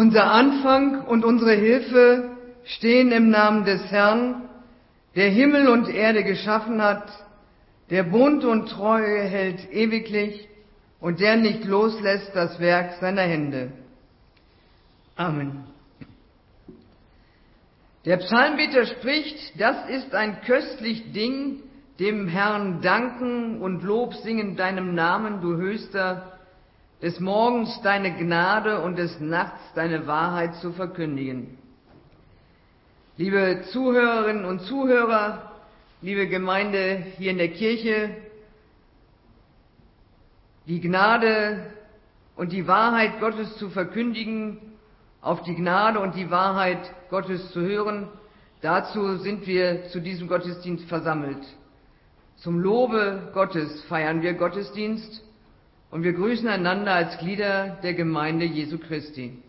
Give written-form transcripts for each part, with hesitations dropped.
Unser Anfang und unsere Hilfe stehen im Namen des Herrn, der Himmel und Erde geschaffen hat, der Bund und Treue hält ewiglich und der nicht loslässt das Werk seiner Hände. Amen. Der Psalmbeter spricht: Das ist ein köstlich Ding, dem Herrn danken und Lob singen deinem Namen, du Höchster, des Morgens deine Gnade und des Nachts deine Wahrheit zu verkündigen. Liebe Zuhörerinnen und Zuhörer, liebe Gemeinde hier in der Kirche, die Gnade und die Wahrheit Gottes zu verkündigen, auf die Gnade und die Wahrheit Gottes zu hören, dazu sind wir zu diesem Gottesdienst versammelt. Zum Lobe Gottes feiern wir Gottesdienst und wir grüßen einander als Glieder der Gemeinde Jesu Christi.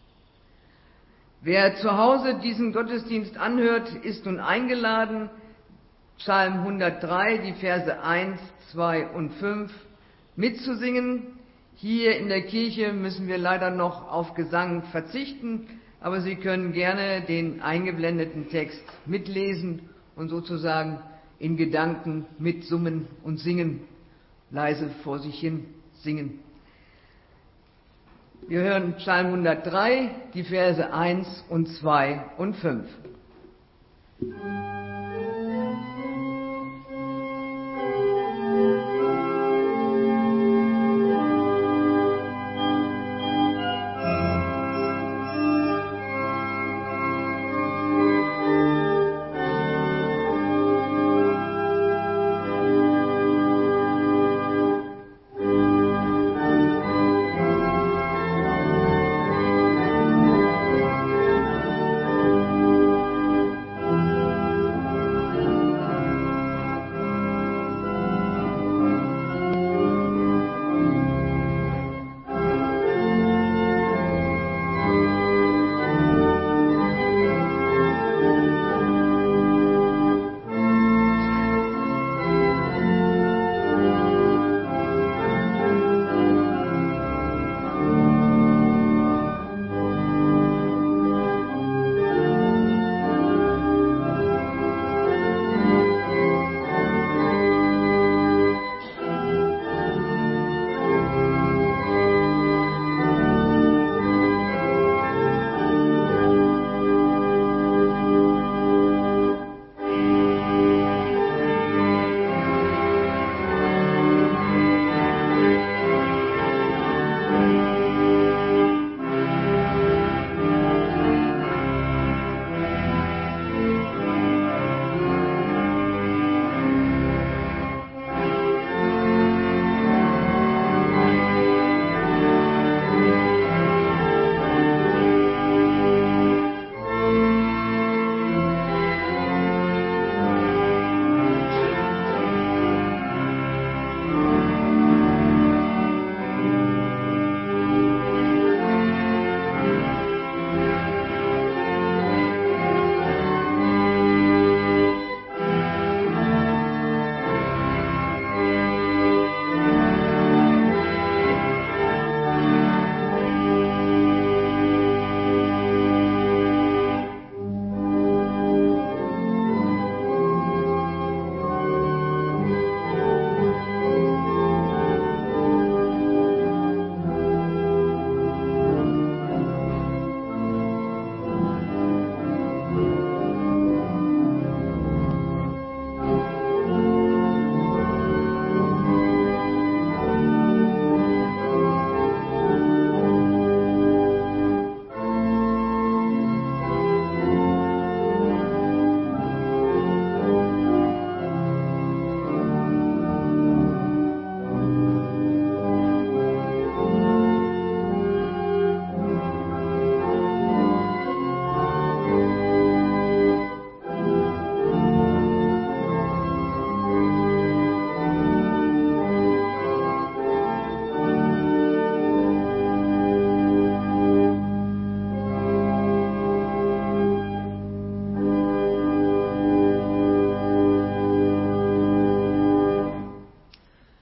Wer zu Hause diesen Gottesdienst anhört, ist nun eingeladen, Psalm 103, die Verse 1, 2 und 5 mitzusingen. Hier in der Kirche müssen wir leider noch auf Gesang verzichten, aber Sie können gerne den eingeblendeten Text mitlesen und sozusagen in Gedanken mitsummen und singen, leise vor sich hin singen. Wir hören Psalm 103, die Verse 1 und 2 und 5.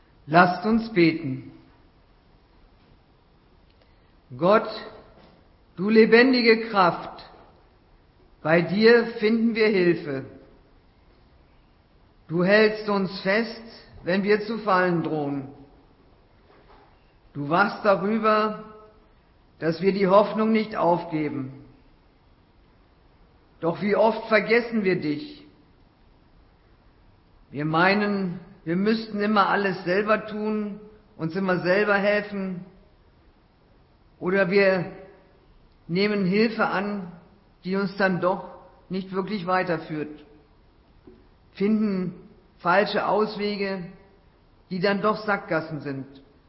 Lasst uns beten. Gott, Du lebendige Kraft, bei dir finden wir Hilfe. Du hältst uns fest, wenn wir zu fallen drohen. Du wachst darüber, dass wir die Hoffnung nicht aufgeben. Doch wie oft vergessen wir dich. Wir meinen, wir müssten immer alles selber tun, uns immer selber helfen. Oder wir nehmen Hilfe an, die uns dann doch nicht wirklich weiterführt. Finden falsche Auswege, die dann doch Sackgassen sind.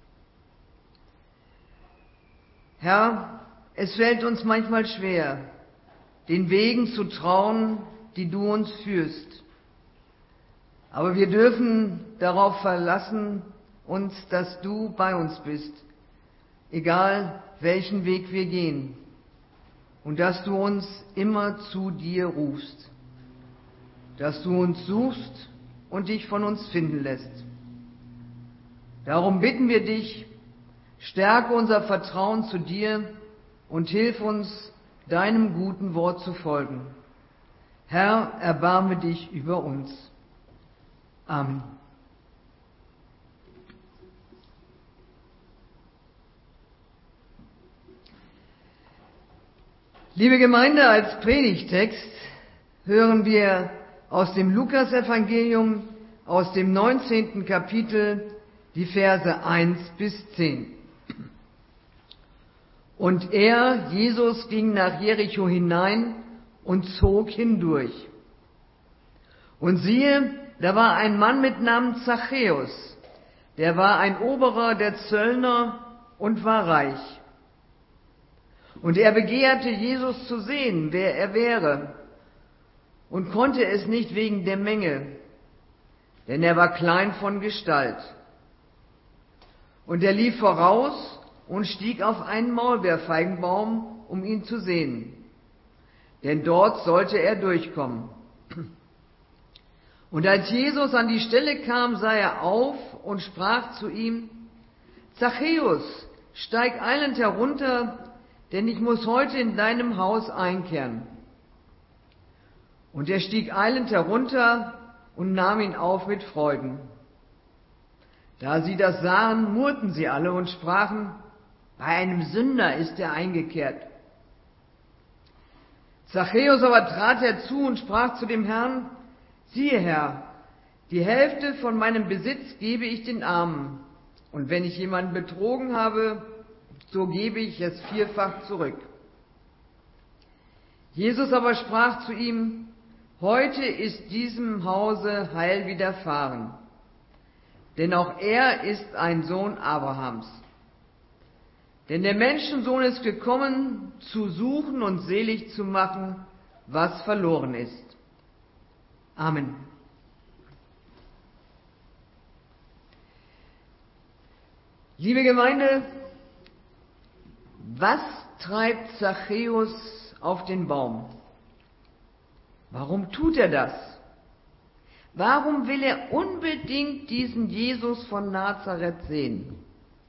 Herr, es fällt uns manchmal schwer, den Wegen zu trauen, die du uns führst. Aber wir dürfen darauf verlassen uns, dass du bei uns bist, egal welchen Weg wir gehen, und dass du uns immer zu dir rufst, dass du uns suchst und dich von uns finden lässt. Darum bitten wir dich, stärke unser Vertrauen zu dir und hilf uns, deinem guten Wort zu folgen. Herr, erbarme dich über uns. Amen. Liebe Gemeinde, als Predigtext hören wir aus dem Lukasevangelium, aus dem 19. Kapitel, die Verse 1 bis 10. Und er, Jesus, ging nach Jericho hinein und zog hindurch. Und siehe, da war ein Mann mit Namen Zachäus, der war ein Oberer der Zöllner und war reich. Und er begehrte, Jesus zu sehen, wer er wäre, und konnte es nicht wegen der Menge, denn er war klein von Gestalt. Und er lief voraus und stieg auf einen Maulbeerfeigenbaum, um ihn zu sehen, denn dort sollte er durchkommen. Und als Jesus an die Stelle kam, sah er auf und sprach zu ihm: Zachäus, steig eilend herunter, denn ich muss heute in deinem Haus einkehren. Und er stieg eilend herunter und nahm ihn auf mit Freuden. Da sie das sahen, murrten sie alle und sprachen: Bei einem Sünder ist er eingekehrt. Zachäus aber trat herzu und sprach zu dem Herrn: Siehe, Herr, die Hälfte von meinem Besitz gebe ich den Armen, und wenn ich jemanden betrogen habe, so gebe ich es vierfach zurück. Jesus aber sprach zu ihm: Heute ist diesem Hause Heil widerfahren, denn auch er ist ein Sohn Abrahams. Denn der Menschensohn ist gekommen, zu suchen und selig zu machen, was verloren ist. Amen. Liebe Gemeinde, was treibt Zachäus auf den Baum? Warum tut er das? Warum will er unbedingt diesen Jesus von Nazareth sehen?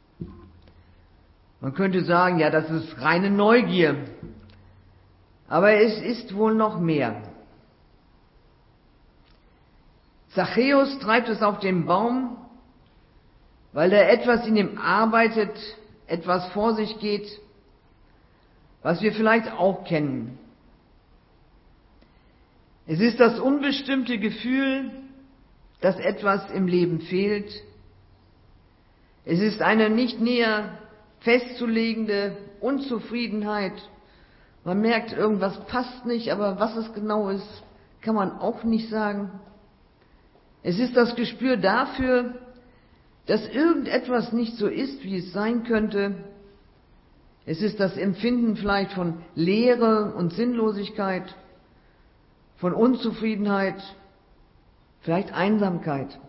Man könnte sagen, ja, das ist reine Neugier. Aber es ist wohl noch mehr. Zachäus treibt es auf den Baum, weil da etwas in ihm arbeitet, etwas vor sich geht, was wir vielleicht auch kennen. Es ist das unbestimmte Gefühl, dass etwas im Leben fehlt. Es ist eine nicht näher festzulegende Unzufriedenheit. Man merkt, irgendwas passt nicht, aber was es genau ist, kann man auch nicht sagen. Es ist das Gespür dafür, dass irgendetwas nicht so ist, wie es sein könnte. Es ist das Empfinden vielleicht von Leere und Sinnlosigkeit, von Unzufriedenheit, vielleicht Einsamkeit.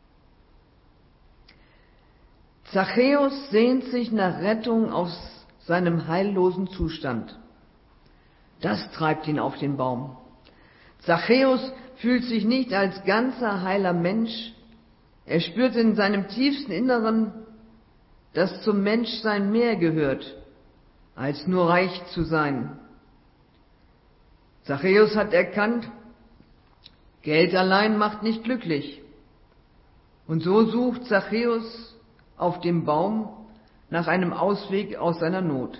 Zachäus sehnt sich nach Rettung aus seinem heillosen Zustand. Das treibt ihn auf den Baum. Zachäus fühlt sich nicht als ganzer heiler Mensch. Er spürt in seinem tiefsten Inneren, dass zum Menschsein mehr gehört als nur reich zu sein. Zachäus hat erkannt, Geld allein macht nicht glücklich. Und so sucht Zachäus auf dem Baum nach einem Ausweg aus seiner Not.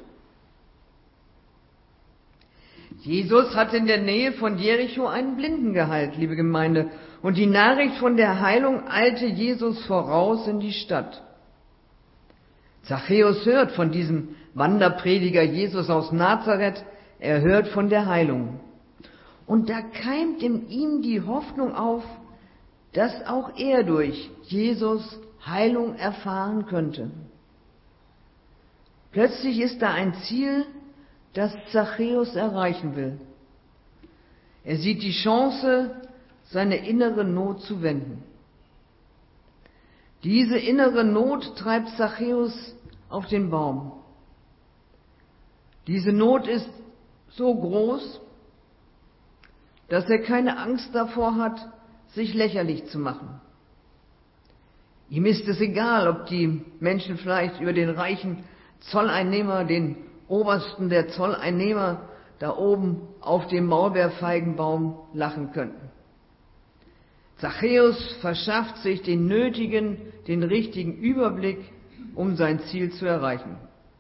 Jesus hat in der Nähe von Jericho einen Blinden geheilt, liebe Gemeinde, und die Nachricht von der Heilung eilte Jesus voraus in die Stadt. Zachäus hört von diesem Wanderprediger Jesus aus Nazareth, er hört von der Heilung. Und da keimt in ihm die Hoffnung auf, dass auch er durch Jesus Heilung erfahren könnte. Plötzlich ist da ein Ziel, das Zachäus erreichen will. Er sieht die Chance, seine innere Not zu wenden. Diese innere Not treibt Zachäus auf den Baum. Diese Not ist so groß, dass er keine Angst davor hat, sich lächerlich zu machen. Ihm ist es egal, ob die Menschen vielleicht über den reichen Zolleinnehmer, den Obersten der Zolleinnehmer, da oben auf dem Maulbeerfeigenbaum lachen könnten. Zachäus verschafft sich den richtigen Überblick, um sein Ziel zu erreichen.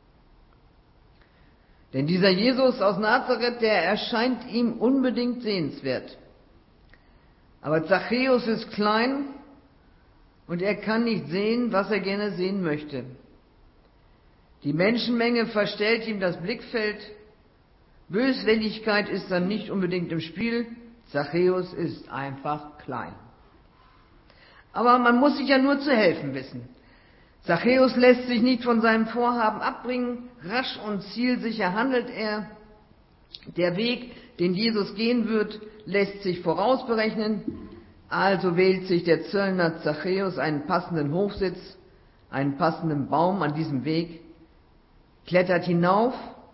Denn dieser Jesus aus Nazareth, der erscheint ihm unbedingt sehenswert. Aber Zachäus ist klein und er kann nicht sehen, was er gerne sehen möchte. Die Menschenmenge verstellt ihm das Blickfeld. Böswilligkeit ist dann nicht unbedingt im Spiel. Zachäus ist einfach klein. Aber man muss sich ja nur zu helfen wissen. Zachäus lässt sich nicht von seinem Vorhaben abbringen. Rasch und zielsicher handelt er. Der Weg, den Jesus gehen wird, lässt sich vorausberechnen. Also wählt sich der Zöllner Zachäus einen passenden Hofsitz, einen passenden Baum an diesem Weg, klettert hinauf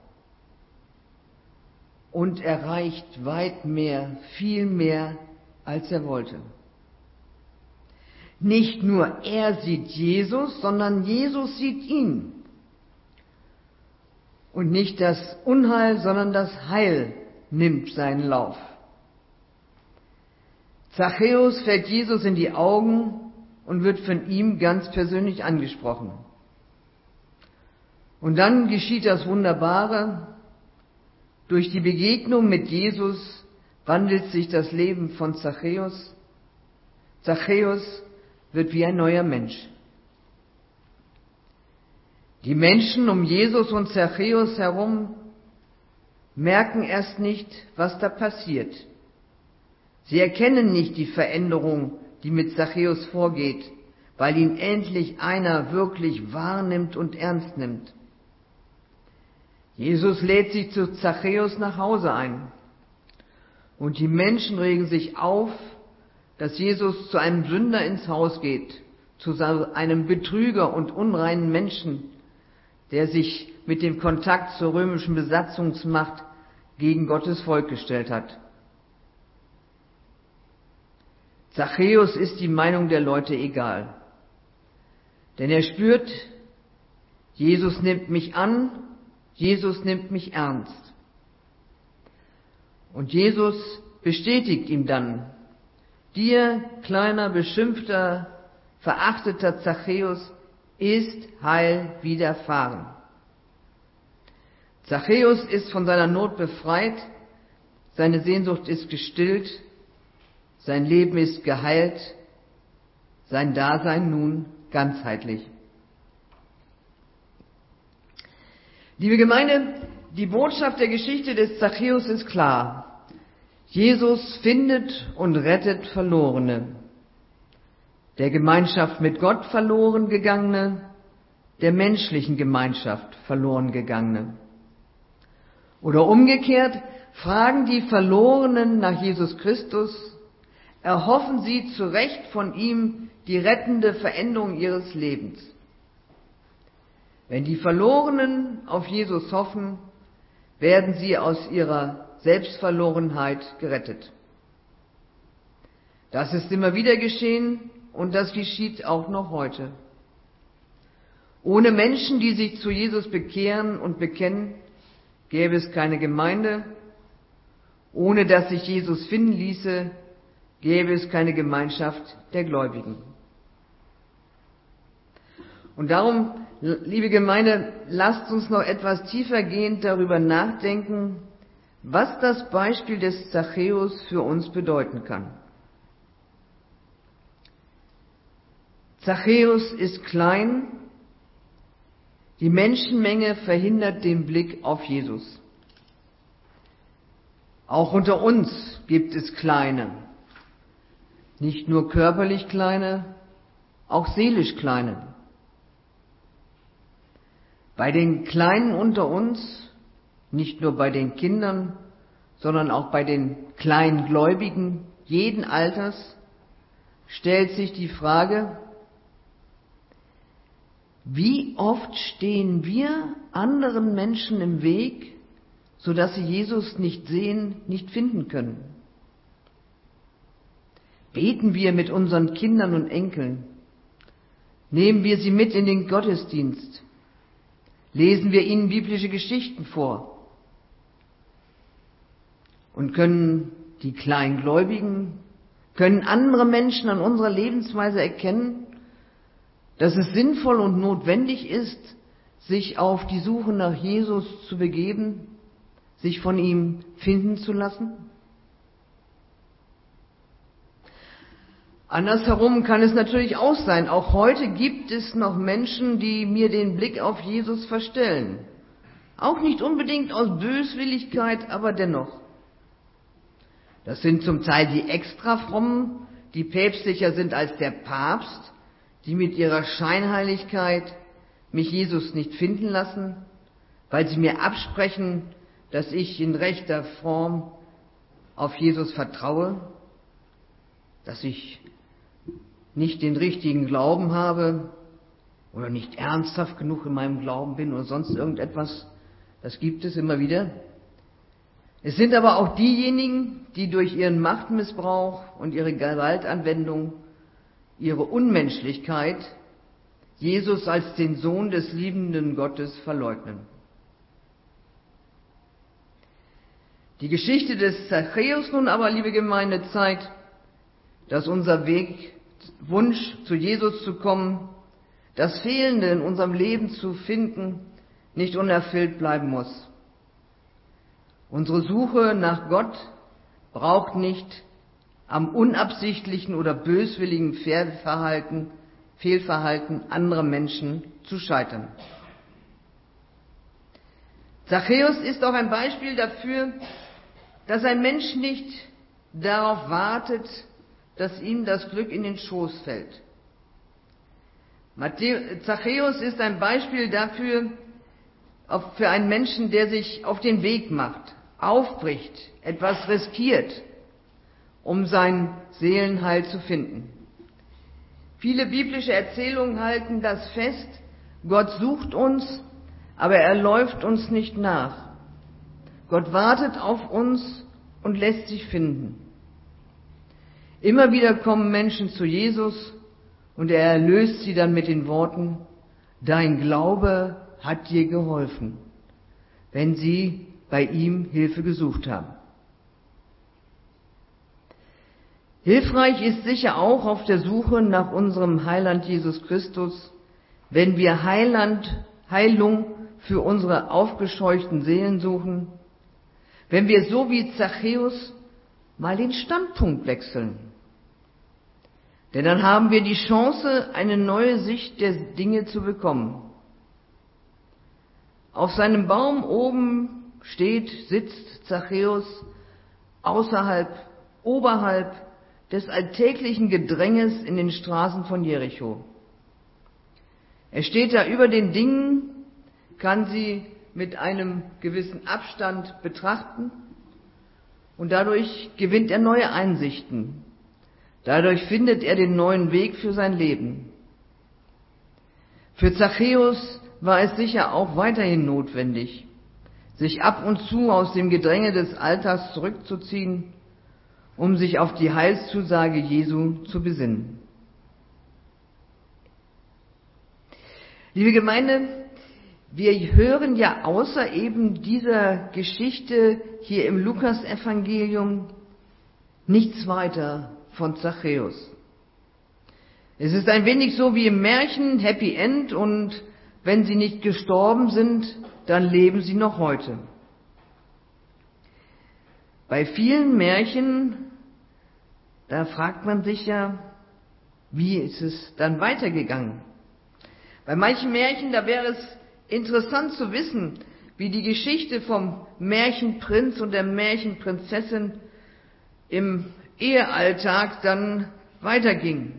und erreicht weit mehr, viel mehr, als er wollte. Nicht nur er sieht Jesus, sondern Jesus sieht ihn. Und nicht das Unheil, sondern das Heil nimmt seinen Lauf. Zachäus fällt Jesus in die Augen und wird von ihm ganz persönlich angesprochen. Und dann geschieht das Wunderbare. Durch die Begegnung mit Jesus wandelt sich das Leben von Zachäus. Zachäus wird wie ein neuer Mensch. Die Menschen um Jesus und Zachäus herum merken erst nicht, was da passiert. Sie erkennen nicht die Veränderung, die mit Zachäus vorgeht, weil ihn endlich einer wirklich wahrnimmt und ernst nimmt. Jesus lädt sich zu Zachäus nach Hause ein. Und die Menschen regen sich auf, dass Jesus zu einem Sünder ins Haus geht, zu einem Betrüger und unreinen Menschen, der sich mit dem Kontakt zur römischen Besatzungsmacht gegen Gottes Volk gestellt hat. Zachäus ist die Meinung der Leute egal. Denn er spürt, Jesus nimmt mich an, Jesus nimmt mich ernst. Und Jesus bestätigt ihm dann: Dir, kleiner, beschimpfter, verachteter Zachäus, ist Heil widerfahren. Zachäus ist von seiner Not befreit, seine Sehnsucht ist gestillt, sein Leben ist geheilt, sein Dasein nun ganzheitlich. Liebe Gemeinde, die Botschaft der Geschichte des Zachäus ist klar. Jesus findet und rettet Verlorene. Der Gemeinschaft mit Gott verloren gegangene, der menschlichen Gemeinschaft verloren gegangene. Oder umgekehrt, fragen die Verlorenen nach Jesus Christus, erhoffen sie zu Recht von ihm die rettende Veränderung ihres Lebens. Wenn die Verlorenen auf Jesus hoffen, werden sie aus ihrer Selbstverlorenheit gerettet. Das ist immer wieder geschehen und das geschieht auch noch heute. Ohne Menschen, die sich zu Jesus bekehren und bekennen, gäbe es keine Gemeinde. Ohne dass sich Jesus finden ließe, gäbe es keine Gemeinschaft der Gläubigen. Und darum, liebe Gemeinde, lasst uns noch etwas tiefergehend darüber nachdenken, was das Beispiel des Zachäus für uns bedeuten kann. Zachäus ist klein, die Menschenmenge verhindert den Blick auf Jesus. Auch unter uns gibt es Kleine, nicht nur körperlich Kleine, auch seelisch Kleine. Bei den Kleinen unter uns, nicht nur bei den Kindern, sondern auch bei den Kleingläubigen jeden Alters, stellt sich die Frage, wie oft stehen wir anderen Menschen im Weg, sodass sie Jesus nicht sehen, nicht finden können? Beten wir mit unseren Kindern und Enkeln? Nehmen wir sie mit in den Gottesdienst? Lesen wir ihnen biblische Geschichten vor? Und können die Kleingläubigen, können andere Menschen an unserer Lebensweise erkennen, dass es sinnvoll und notwendig ist, sich auf die Suche nach Jesus zu begeben, sich von ihm finden zu lassen? Andersherum kann es natürlich auch sein, auch heute gibt es noch Menschen, die mir den Blick auf Jesus verstellen. Auch nicht unbedingt aus Böswilligkeit, aber dennoch. Das sind zum Teil die Extrafrommen, die päpstlicher sind als der Papst, die mit ihrer Scheinheiligkeit mich Jesus nicht finden lassen, weil sie mir absprechen, dass ich in rechter Form auf Jesus vertraue, dass ich nicht den richtigen Glauben habe oder nicht ernsthaft genug in meinem Glauben bin oder sonst irgendetwas. Das gibt es immer wieder. Es sind aber auch diejenigen, die durch ihren Machtmissbrauch und ihre Gewaltanwendung, ihre Unmenschlichkeit, Jesus als den Sohn des liebenden Gottes verleugnen. Die Geschichte des Zachäus nun aber, liebe Gemeinde, zeigt, dass unser Wunsch, zu Jesus zu kommen, das Fehlende in unserem Leben zu finden, nicht unerfüllt bleiben muss. Unsere Suche nach Gott braucht nicht am unabsichtlichen oder böswilligen Fehlverhalten anderer Menschen zu scheitern. Zachäus ist auch ein Beispiel dafür, dass ein Mensch nicht darauf wartet, dass ihm das Glück in den Schoß fällt. Zachäus ist ein Beispiel dafür, für einen Menschen, der sich auf den Weg macht, aufbricht, etwas riskiert, um sein Seelenheil zu finden. Viele biblische Erzählungen halten das fest, Gott sucht uns, aber er läuft uns nicht nach. Gott wartet auf uns und lässt sich finden. Immer wieder kommen Menschen zu Jesus und er erlöst sie dann mit den Worten, dein Glaube hat dir geholfen, wenn sie bei ihm Hilfe gesucht haben. Hilfreich ist sicher auch auf der Suche nach unserem Heiland Jesus Christus, wenn wir Heilung für unsere aufgescheuchten Seelen suchen, wenn wir so wie Zachäus mal den Standpunkt wechseln. Denn dann haben wir die Chance, eine neue Sicht der Dinge zu bekommen. Auf seinem Baum oben sitzt Zachäus oberhalb des alltäglichen Gedränges in den Straßen von Jericho. Er steht da über den Dingen, kann sie mit einem gewissen Abstand betrachten und dadurch gewinnt er neue Einsichten. Dadurch findet er den neuen Weg für sein Leben. Für Zachäus war es sicher auch weiterhin notwendig, sich ab und zu aus dem Gedränge des Alltags zurückzuziehen, um sich auf die Heilszusage Jesu zu besinnen. Liebe Gemeinde, Wir hören ja außer eben dieser Geschichte hier im Lukas-Evangelium nichts weiter von Zachäus. Es ist ein wenig so wie im Märchen, Happy End, und wenn sie nicht gestorben sind, dann leben sie noch heute. Bei vielen Märchen, da fragt man sich ja, wie ist es dann weitergegangen? Bei manchen Märchen, da wäre es interessant zu wissen, wie die Geschichte vom Märchenprinz und der Märchenprinzessin im Ehealltag dann weiterging.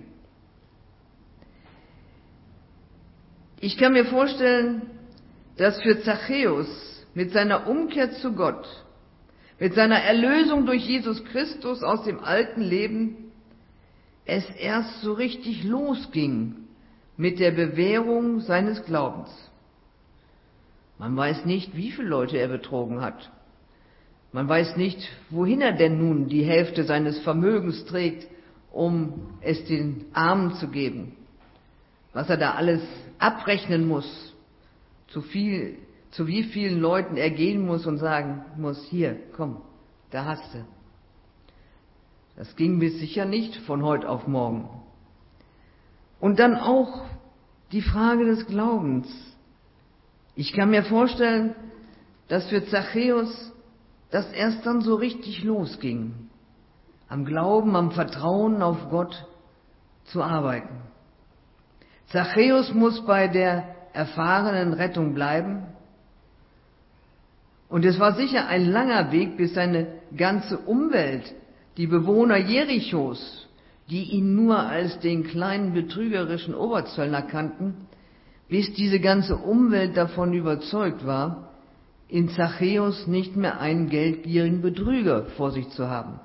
Ich kann mir vorstellen, dass für Zachäus mit seiner Umkehr zu Gott, mit seiner Erlösung durch Jesus Christus aus dem alten Leben, es erst so richtig losging mit der Bewährung seines Glaubens. Man weiß nicht, wie viele Leute er betrogen hat. Man weiß nicht, wohin er denn nun die Hälfte seines Vermögens trägt, um es den Armen zu geben. Was er da alles abrechnen muss, zu wie vielen Leuten er gehen muss und sagen muss, hier, komm, da hast du. Das ging bis sicher nicht von heute auf morgen. Und dann auch die Frage des Glaubens. Ich kann mir vorstellen, dass für Zachäus das erst dann so richtig losging, am Glauben, am Vertrauen auf Gott zu arbeiten. Zachäus muss bei der erfahrenen Rettung bleiben. Und es war sicher ein langer Weg, bis seine ganze Umwelt, die Bewohner Jerichos, die ihn nur als den kleinen betrügerischen Oberzöllner kannten, bis diese ganze Umwelt davon überzeugt war, in Zachäus nicht mehr einen geldgierigen Betrüger vor sich zu haben.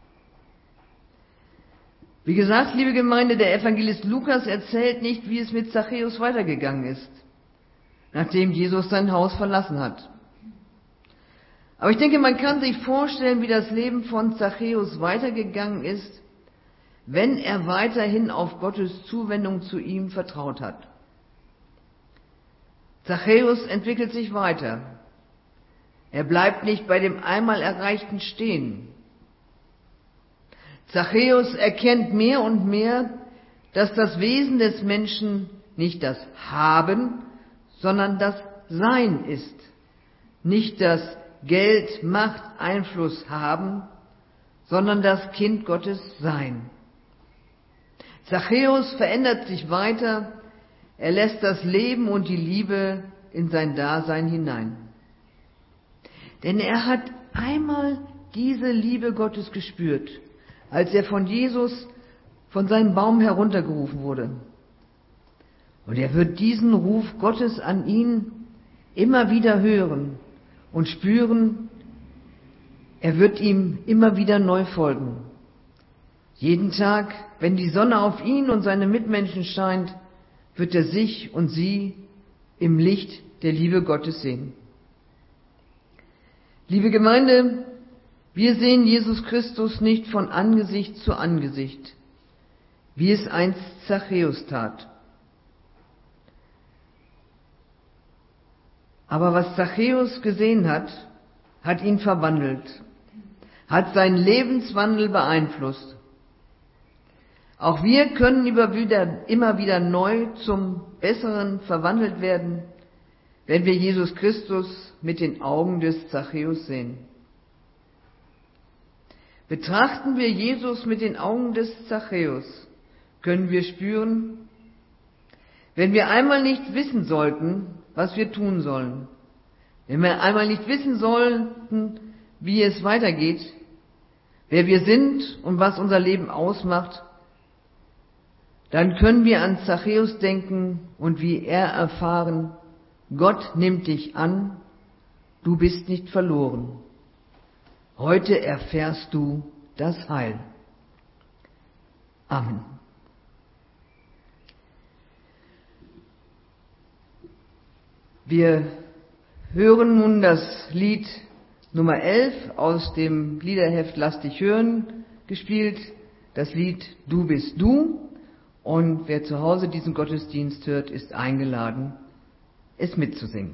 Wie gesagt, liebe Gemeinde, der Evangelist Lukas erzählt nicht, wie es mit Zachäus weitergegangen ist, nachdem Jesus sein Haus verlassen hat. Aber ich denke, man kann sich vorstellen, wie das Leben von Zachäus weitergegangen ist, wenn er weiterhin auf Gottes Zuwendung zu ihm vertraut hat. Zachäus entwickelt sich weiter. Er bleibt nicht bei dem einmal Erreichten stehen. Zachäus erkennt mehr und mehr, dass das Wesen des Menschen nicht das Haben, sondern das Sein ist. Nicht das Geld, Macht, Einfluss haben, sondern das Kind Gottes sein. Zachäus verändert sich weiter, er lässt das Leben und die Liebe in sein Dasein hinein. Denn er hat einmal diese Liebe Gottes gespürt, als er von Jesus von seinem Baum heruntergerufen wurde. Und er wird diesen Ruf Gottes an ihn immer wieder hören und spüren, er wird ihm immer wieder neu folgen. Jeden Tag, wenn die Sonne auf ihn und seine Mitmenschen scheint, wird er sich und sie im Licht der Liebe Gottes sehen. Liebe Gemeinde, wir sehen Jesus Christus nicht von Angesicht zu Angesicht, wie es einst Zachäus tat. Aber was Zachäus gesehen hat, hat ihn verwandelt, hat seinen Lebenswandel beeinflusst. Auch wir können immer wieder neu zum Besseren verwandelt werden, wenn wir Jesus Christus mit den Augen des Zachäus sehen. Betrachten wir Jesus mit den Augen des Zachäus, können wir spüren, wenn wir einmal nicht wissen sollten, was wir tun sollen, wenn wir einmal nicht wissen sollten, wie es weitergeht, wer wir sind und was unser Leben ausmacht, dann können wir an Zachäus denken und wie er erfahren, Gott nimmt dich an, du bist nicht verloren. Heute erfährst du das Heil. Amen. Wir hören nun das Lied Nummer 11 aus dem Liederheft Lass dich hören gespielt, das Lied Du bist du. Und wer zu Hause diesen Gottesdienst hört, ist eingeladen, es mitzusingen.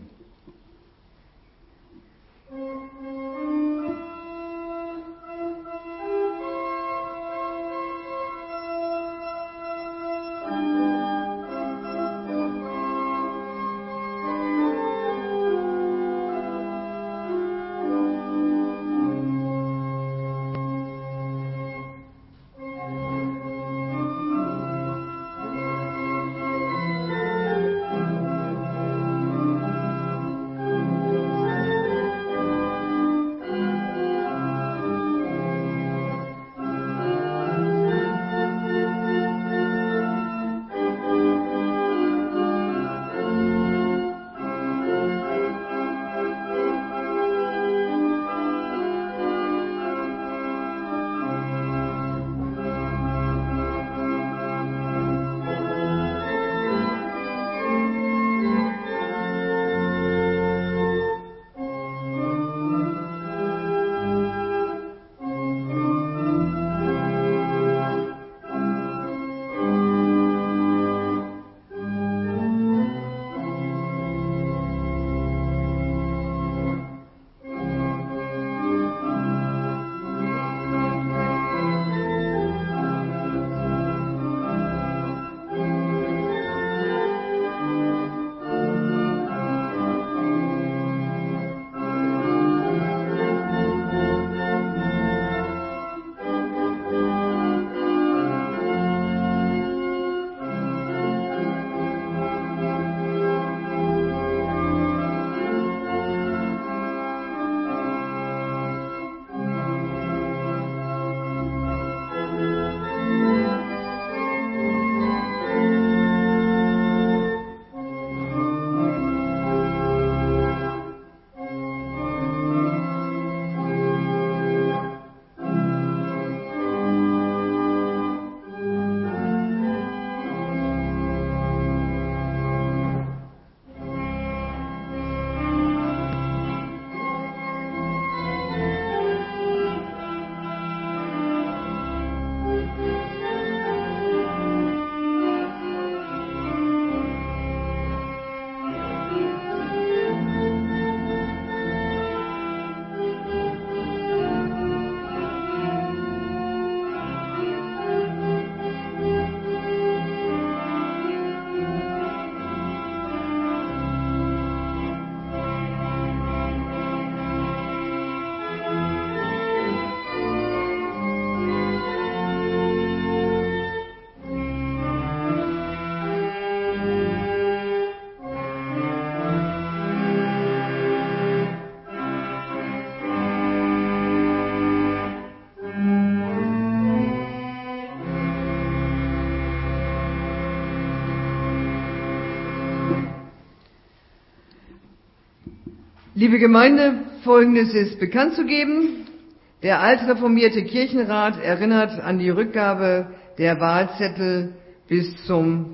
Liebe Gemeinde, Folgendes ist bekannt zu geben. Der altreformierte Kirchenrat erinnert an die Rückgabe der Wahlzettel bis zum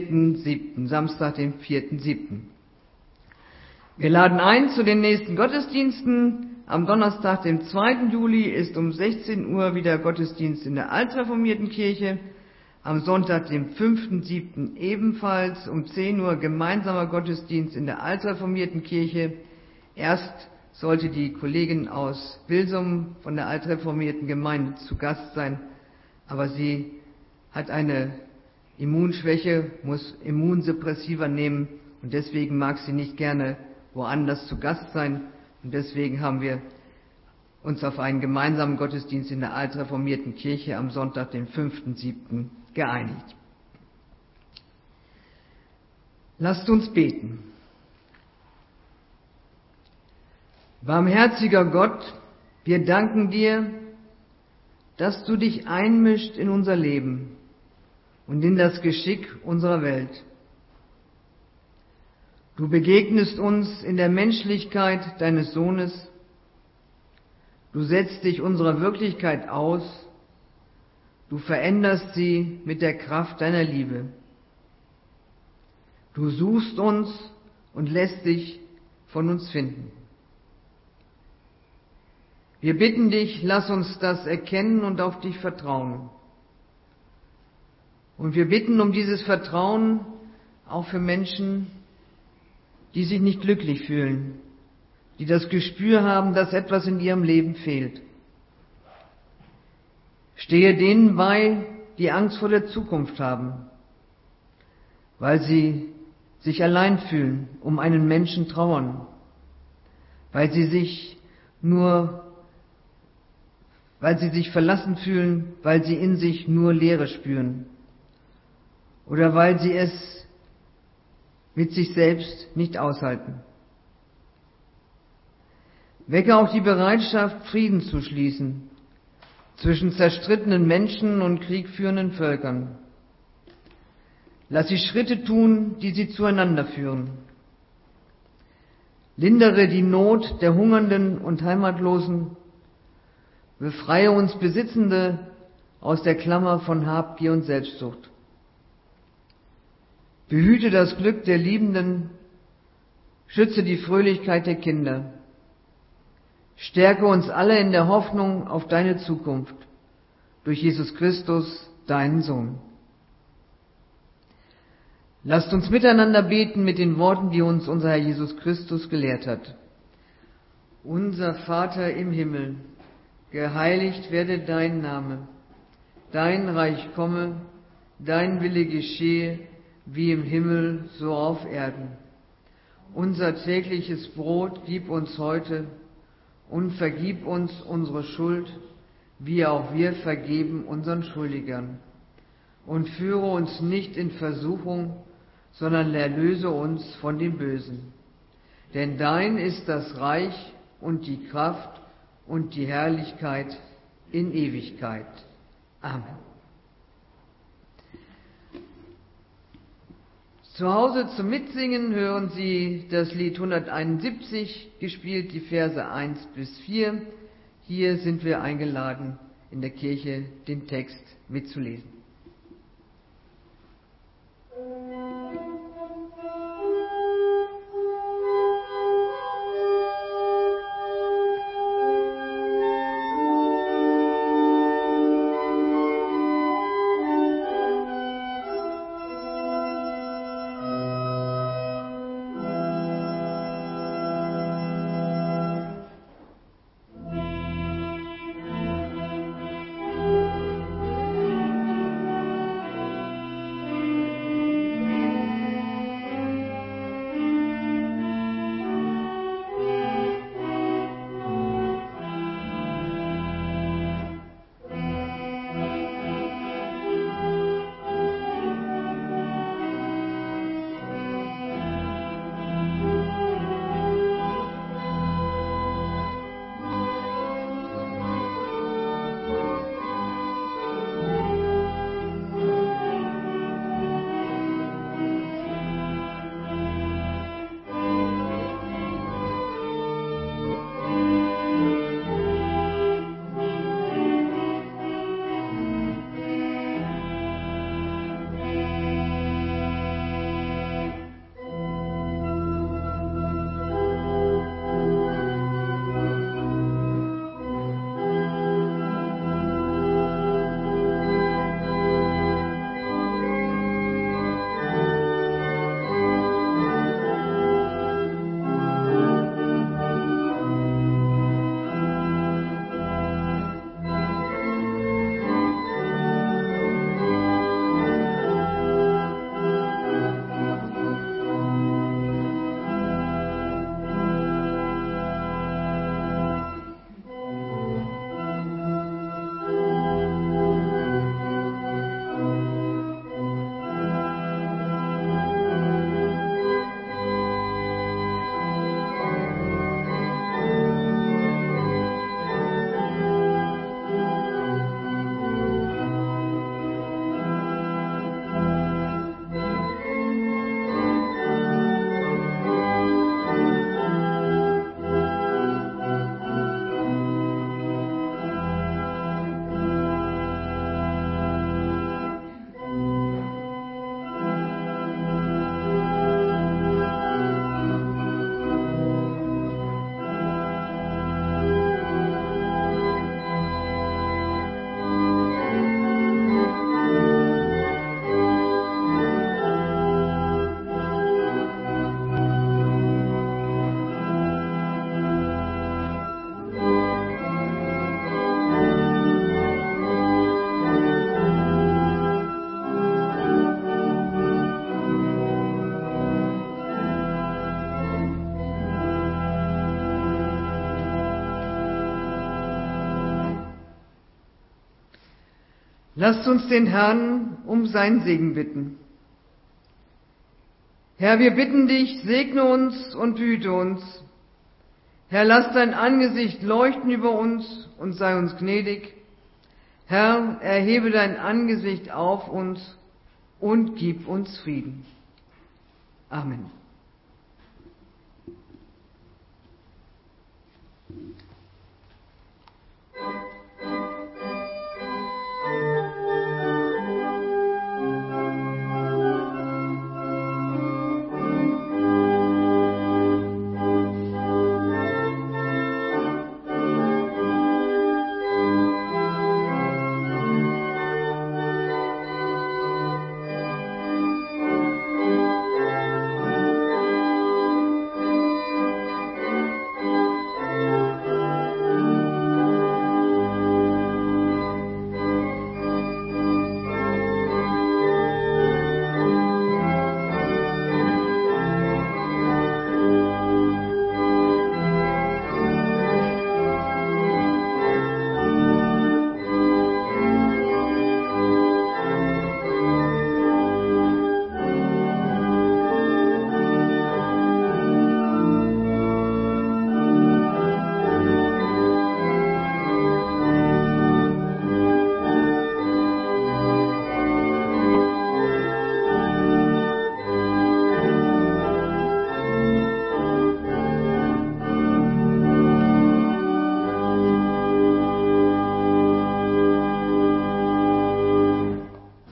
4.7., Samstag, den 4.7. Wir laden ein zu den nächsten Gottesdiensten. Am Donnerstag, dem 2. Juli, ist um 16 Uhr wieder Gottesdienst in der altreformierten Kirche. Am Sonntag, dem 5.7. ebenfalls um 10 Uhr gemeinsamer Gottesdienst in der altreformierten Kirche. Erst sollte die Kollegin aus Wilsum von der altreformierten Gemeinde zu Gast sein, aber sie hat eine Immunschwäche, muss Immunsuppressiva nehmen und deswegen mag sie nicht gerne woanders zu Gast sein. Und deswegen haben wir uns auf einen gemeinsamen Gottesdienst in der altreformierten Kirche am Sonntag, den 5.7. geeinigt. Lasst uns beten. Barmherziger Gott, wir danken dir, dass du dich einmischt in unser Leben und in das Geschick unserer Welt. Du begegnest uns in der Menschlichkeit deines Sohnes. Du setzt dich unserer Wirklichkeit aus. Du veränderst sie mit der Kraft deiner Liebe. Du suchst uns und lässt dich von uns finden. Wir bitten dich, lass uns das erkennen und auf dich vertrauen. Und wir bitten um dieses Vertrauen auch für Menschen, die sich nicht glücklich fühlen, die das Gespür haben, dass etwas in ihrem Leben fehlt. Stehe denen bei, die Angst vor der Zukunft haben, weil sie sich allein fühlen, um einen Menschen trauern, weil sie sich verlassen fühlen, weil sie in sich nur Leere spüren oder weil sie es mit sich selbst nicht aushalten. Wecke auch die Bereitschaft, Frieden zu schließen zwischen zerstrittenen Menschen und kriegführenden Völkern. Lass sie Schritte tun, die sie zueinander führen. Lindere die Not der Hungernden und Heimatlosen. Befreie uns Besitzende aus der Klammer von Habgier und Selbstsucht. Behüte das Glück der Liebenden. Schütze die Fröhlichkeit der Kinder. Stärke uns alle in der Hoffnung auf deine Zukunft durch Jesus Christus, deinen Sohn. Lasst uns miteinander beten mit den Worten, die uns unser Herr Jesus Christus gelehrt hat. Unser Vater im Himmel, geheiligt werde dein Name. Dein Reich komme, dein Wille geschehe, wie im Himmel, so auf Erden. Unser tägliches Brot gib uns heute und vergib uns unsere Schuld, wie auch wir vergeben unseren Schuldigern. Und führe uns nicht in Versuchung, sondern erlöse uns von dem Bösen. Denn dein ist das Reich und die Kraft und die Herrlichkeit in Ewigkeit. Amen. Zu Hause zum Mitsingen hören Sie das Lied 171, gespielt die Verse 1 bis 4. Hier sind wir eingeladen, in der Kirche den Text mitzulesen. Lasst uns den Herrn um seinen Segen bitten. Herr, wir bitten dich, segne uns und behüte uns. Herr, lass dein Angesicht leuchten über uns und sei uns gnädig. Herr, erhebe dein Angesicht auf uns und gib uns Frieden. Amen.